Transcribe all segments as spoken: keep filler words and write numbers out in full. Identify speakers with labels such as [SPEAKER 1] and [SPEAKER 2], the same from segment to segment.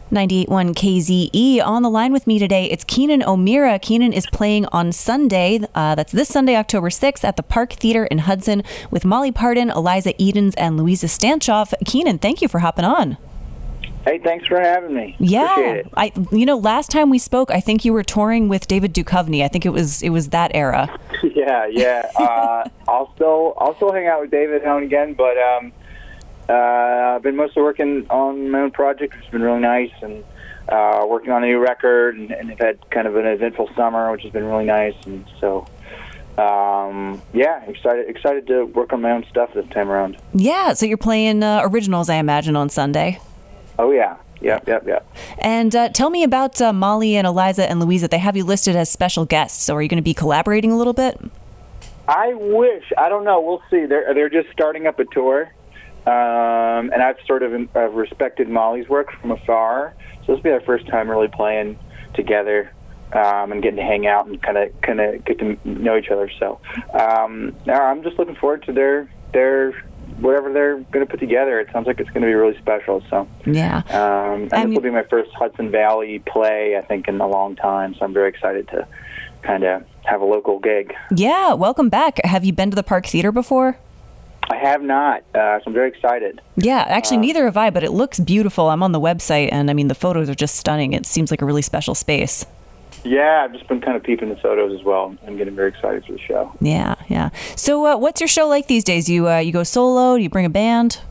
[SPEAKER 1] ninety-eight point one K Z E. On the line with me today, it's Keenan O'Meara. Keenan is playing on Sunday. Uh, that's this Sunday, October sixth, at the Park Theater in Hudson with Molly Parton, Eliza Edens, and Louisa Stanchoff. Keenan, thank you for hopping on.
[SPEAKER 2] Hey, thanks for having me.
[SPEAKER 1] Yeah,
[SPEAKER 2] Appreciate it.
[SPEAKER 1] I. You know, last time we spoke, I think you were touring with David Duchovny. I think it was it was that era.
[SPEAKER 2] Yeah, yeah. Uh, I'll still I'll still hang out with David now and again, but um, uh, I've been mostly working on my own projects. It's been really nice, and uh, working on a new record, and, and I've had kind of an eventful summer, which has been really nice. And so, um, yeah, excited excited to work on my own stuff this time around.
[SPEAKER 1] Yeah, so you're playing uh, originals, I imagine, on Sunday.
[SPEAKER 2] Oh yeah, yep, yep, yep.
[SPEAKER 1] And uh, tell me about uh, Molly and Eliza and Louisa. They have you listed as special guests. So are you going to be collaborating a little bit?
[SPEAKER 2] I wish. I don't know. We'll see. They're they're just starting up a tour, um, and I've sort of uh, respected Molly's work from afar. So this will be our first time really playing together um, and getting to hang out and kind of kind of get to know each other. So um, I'm just looking forward to their their. whatever they're going to put together. It sounds like it's going to be really special. So
[SPEAKER 1] yeah,
[SPEAKER 2] um, and I this mean, will be my first Hudson Valley play, I think, in a long time. So I'm very excited to kind of have a local gig.
[SPEAKER 1] Yeah, welcome back. Have you been to the Park Theater before?
[SPEAKER 2] I have not, uh, so I'm very excited.
[SPEAKER 1] Yeah, actually,
[SPEAKER 2] uh,
[SPEAKER 1] neither have I, but it looks beautiful. I'm on the website, and I mean, the photos are just stunning. It seems like a really special space.
[SPEAKER 2] Yeah, I've just been kind of peeping the photos as well. I'm getting very excited for the show.
[SPEAKER 1] Yeah, yeah. So uh, what's your show like these days? You uh, you go solo? Do you bring a band?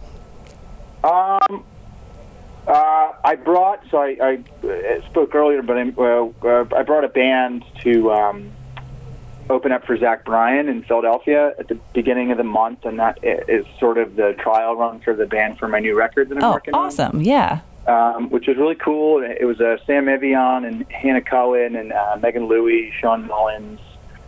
[SPEAKER 2] Um, uh, I brought, so I, I spoke earlier, but I, well, uh, I brought a band to um, open up for Zach Bryan in Philadelphia at the beginning of the month, and that is sort of the trial run for the band for my new record that I'm
[SPEAKER 1] oh,
[SPEAKER 2] working on.
[SPEAKER 1] Oh, awesome, yeah.
[SPEAKER 2] Um, which was really cool. It was uh, Sam Evian and Hannah Cohen and uh, Megan Louie, Sean Mullins.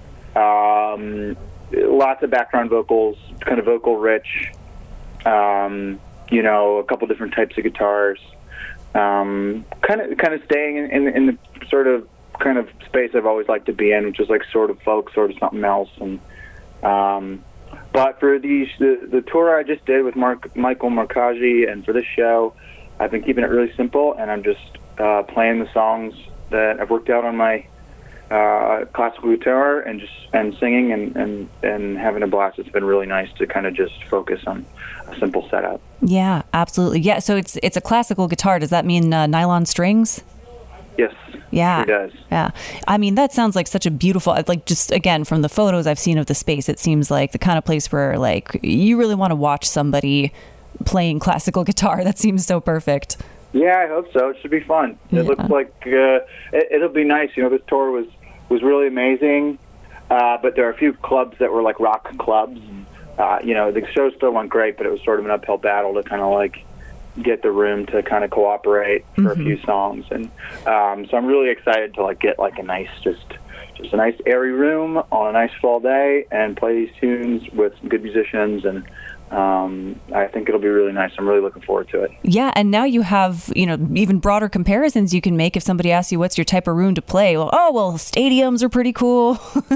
[SPEAKER 2] Um, lots of background vocals, kind of vocal rich. Um, you know, a couple different types of guitars. Um, kind of, kind of staying in, in, in the sort of kind of space I've always liked to be in, which is like sort of folk, sort of something else. And um, but for these, the, the tour I just did with Mark, Michael Markaji, and for this show, I've been keeping it really simple, and I'm just uh, playing the songs that I've worked out on my uh, classical guitar, and just and singing and, and, and having a blast. It's been really nice to kind of just focus on a simple setup.
[SPEAKER 1] Yeah, absolutely. Yeah, so it's it's a classical guitar. Does that mean uh, nylon strings?
[SPEAKER 2] Yes.
[SPEAKER 1] Yeah,
[SPEAKER 2] it does.
[SPEAKER 1] Yeah, I mean, that sounds like such a beautiful, like, just again from the photos I've seen of the space, it seems like the kind of place where like you really want to watch somebody playing classical guitar. That seems so perfect.
[SPEAKER 2] Yeah, I hope so. It should be fun. It yeah. looks like uh, it, it'll be nice. You know, this tour was was really amazing, uh, but there are a few clubs that were like rock clubs. Uh, you know, the show still went great, but it was sort of an uphill battle to kind of like get the room to kind of cooperate for mm-hmm. a few songs. And um, so I'm really excited to like get like a nice, just just a nice airy room on a nice fall day and play these tunes with some good musicians. And Um, I think it'll be really nice. I'm really looking forward to it.
[SPEAKER 1] Yeah, and now you have, you know, even broader comparisons you can make if somebody asks you what's your type of room to play. Well, oh, well, stadiums are pretty cool.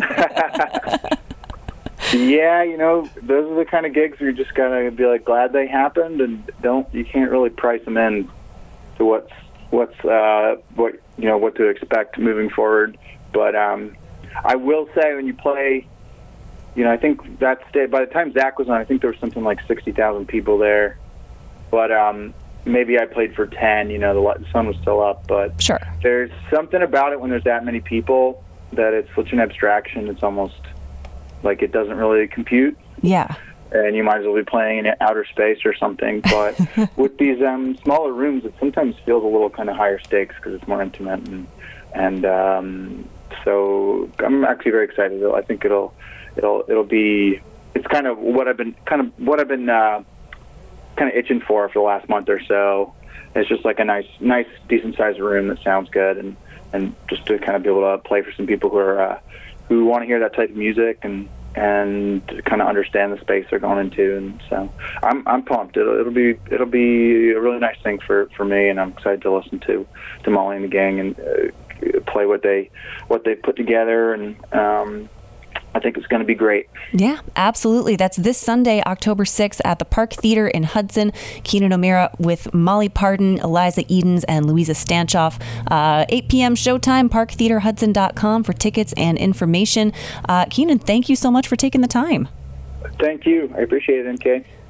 [SPEAKER 2] Yeah, you know, those are the kind of gigs where you're just gotta be like glad they happened, and don't you can't really price them in to what's what's uh, what you know what to expect moving forward. But um, I will say when you play. You know, I think that's by the time Zach was on, I think there was something like sixty thousand people there. But um, maybe I played for ten. You know, the, the sun was still up. But
[SPEAKER 1] sure,
[SPEAKER 2] there's something about it when there's that many people that it's such an abstraction. It's almost like it doesn't really compute.
[SPEAKER 1] Yeah.
[SPEAKER 2] And you might as well be playing in outer space or something. But with these um, smaller rooms, it sometimes feels a little kind of higher stakes because it's more intimate. And, and um, so I'm actually very excited. I think it'll... It'll it'll be it's kind of what I've been kind of what I've been uh, kind of itching for for the last month or so. It's just like a nice nice decent sized room that sounds good, and, and just to kind of be able to play for some people who are uh, who want to hear that type of music and and to kind of understand the space they're going into. And so I'm I'm pumped. It'll it'll be it'll be a really nice thing for, for me, and I'm excited to listen to, to Molly and the gang and uh, play what they what they put together and. Um, I think it's going to be great.
[SPEAKER 1] Yeah, absolutely. That's this Sunday, October sixth at the Park Theater in Hudson. Keenan O'Meara with Molly Pardon, Eliza Edens, and Louisa Stanchoff. Uh, eight p.m. showtime, park theater hudson dot com for tickets and information. Uh, Keenan, thank you so much for taking the time.
[SPEAKER 2] Thank you. I appreciate it, M K.